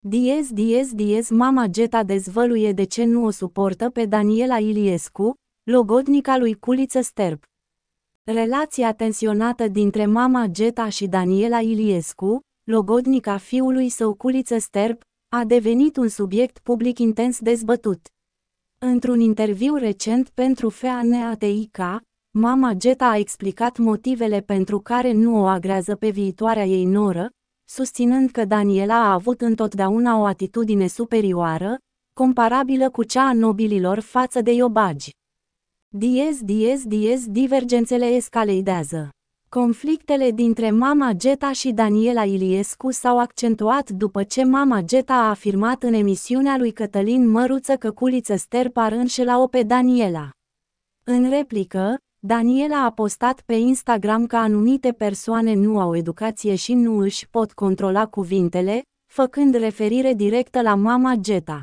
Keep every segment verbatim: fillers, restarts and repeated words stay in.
Diez Diez Diez Mama Geta dezvăluie de ce nu o suportă pe Daniela Iliescu, logodnica lui Culiță Sterp. Relația tensionată dintre Mama Geta și Daniela Iliescu, logodnica fiului său Culiță Sterp, a devenit un subiect public intens dezbătut. Într-un interviu recent pentru Faneatic, Mama Geta a explicat motivele pentru care nu o agrează pe viitoarea ei noră, susținând că Daniela a avut întotdeauna o atitudine superioară, comparabilă cu cea a nobililor față de iobagi. Diez Diez Diez Divergențele escaladează. Conflictele dintre Mama Geta și Daniela Iliescu s-au accentuat după ce Mama Geta a afirmat în emisiunea lui Cătălin Măruță că Culiță Sterp ar înșela-o pe Daniela. În replică, Daniela a postat pe Instagram că anumite persoane nu au educație și nu își pot controla cuvintele, făcând referire directă la Mama Geta.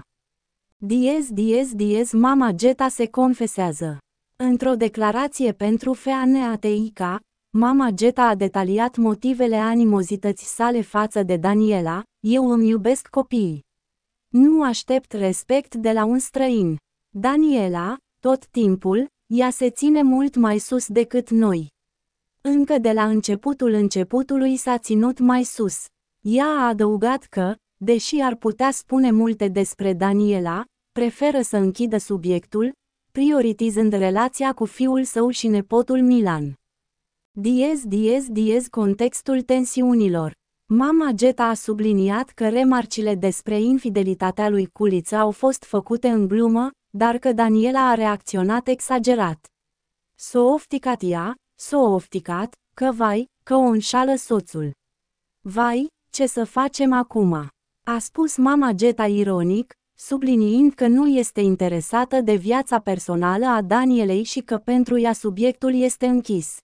Diez Diez Diez Mama Geta se confesează. Într-o declarație pentru Faneatic, Mama Geta a detaliat motivele animozității sale față de Daniela: "Eu îmi iubesc copiii. Nu aștept respect de la un străin. Daniela, tot timpul, ea se ține mult mai sus decât noi. Încă de la începutul începutului s-a ținut mai sus." Ea a adăugat că, deși ar putea spune multe despre Daniela, preferă să închidă subiectul, prioritizând relația cu fiul său și nepotul Milan. Diez Diez Diez Contextul tensiunilor. Mama Geta a subliniat că remarcile despre infidelitatea lui Culiță au fost făcute în glumă, dar că Daniela a reacționat exagerat. S-o ofticat ea, s-o ofticat, că vai, că o înșală soțul. Vai, ce să facem acum? A spus Mama Geta ironic, subliniind că nu este interesată de viața personală a Danielei și că pentru ea subiectul este închis.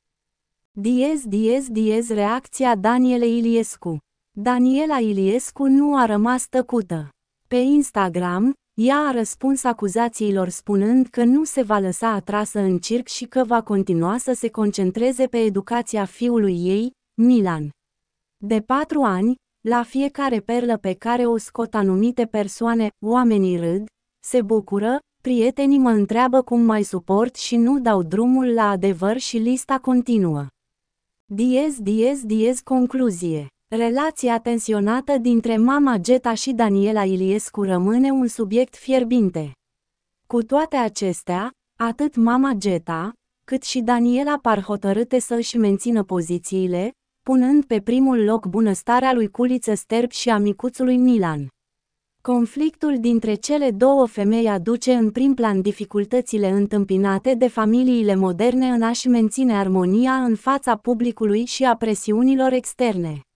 Diez Diez Diez Reacția Danielei Iliescu. Daniela Iliescu nu a rămas tăcută. Pe Instagram, ea a răspuns acuzațiilor spunând că nu se va lăsa atrasă în circ și că va continua să se concentreze pe educația fiului ei, Milan. De patru ani, la fiecare perlă pe care o scot anumite persoane, oamenii râd, se bucură, prietenii mă întreabă cum mai suport și nu dau drumul la adevăr și lista continuă. Diez Diez Diez Concluzie. Relația tensionată dintre Mama Geta și Daniela Iliescu rămâne un subiect fierbinte. Cu toate acestea, atât Mama Geta, cât și Daniela par hotărâte să își mențină pozițiile, punând pe primul loc bunăstarea lui Culiță Sterp și a micuțului Milan. Conflictul dintre cele două femei aduce în prim plan dificultățile întâmpinate de familiile moderne în a-și menține armonia în fața publicului și a presiunilor externe.